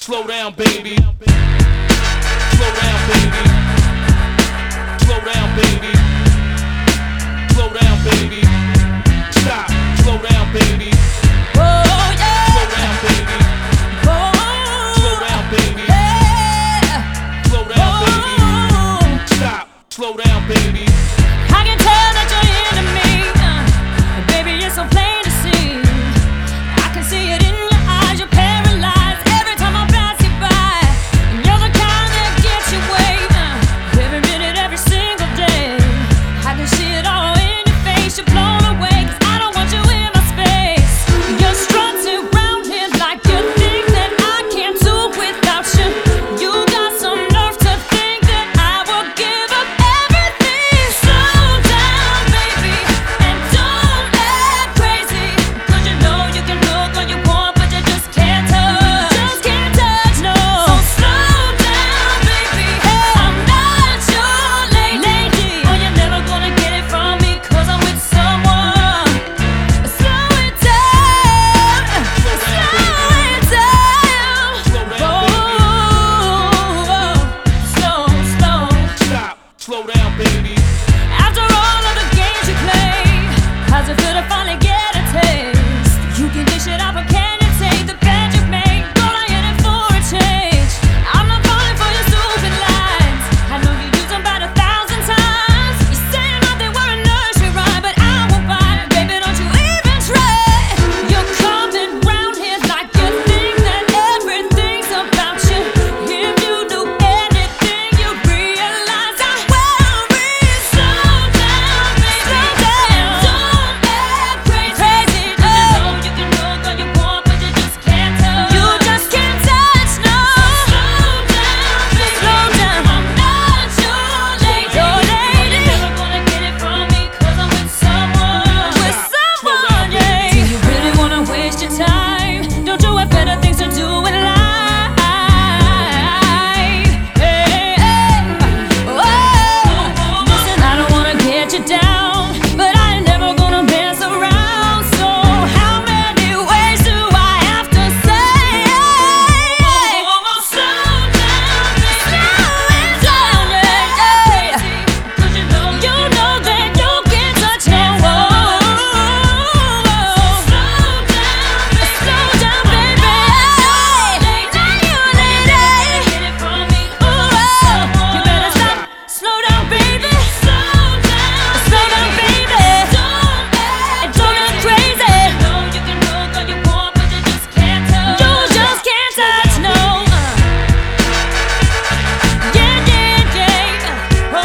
Slow down, baby. Slow down, baby. Slow down, baby. Slow down, baby. Stop. Slow down, baby. Oh yeah. Slow down, baby. Oh. Slow down, baby. Yeah. Slow down, baby. Stop. Slow down, baby. I can tell that you're into me, baby, it's so plain to see. I can see it in your eyes, you're paralyzed every time I pass you by. And you're the kind that gets your way, every minute, every single day. I can see it all in your face, you're blown away, 'cause I don't want you in my space. You're strutting around here like you think that I can't do without you. You got some nerve to think that I will give up everything. Slow down, baby, and don't act crazy, 'cause you know you can look all you want, but you just can't touch. Just can't touch, no. So slow down, baby, I'm not your lady. Oh, you're never gonna get it from me, 'cause I'm with someone. Slow it down, slow it down. Oh, slow. Stop. Slow down, baby. After all of the games you play, how's it feel to finally get a taste? You can dish it out, but can you take the bed you've made? Don't I in it for a change? I'm not falling for your stupid lies. I know you use them about 1,000 times. You say about they were a nursery rhyme, but I won't buy it, baby, don't you even try. You're coming round here like you think that everything's about you. If you do anything, you realize I worry. Slow down, baby, don't act crazy. You know you can look all you want, but you just can't touch. You just can't touch, no. Slow down, baby, slow down. I'm not your lady. You're never gonna get it from me, 'cause I'm with someone. With someone, yeah. Do you really wanna waste your time? Don't you have better things to do in life? Hey, oh, listen, I don't wanna get you down, but I ain't never gonna mess around. So how many ways do I have to say? Slow down, baby, slow down, yeah. 'Cause you know that you can't touch no one. Slow down, baby. Now you lady. Get it from me. You better stop. Slow down, baby. Slow down, baby. Don't act crazy. You know you can look all you want, but you just can't touch. You just can't touch, no. Yeah. Oh,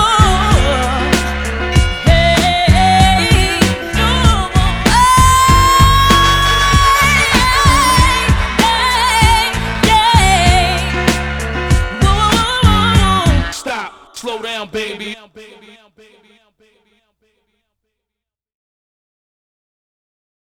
hey, no. Stop. Slow down, baby.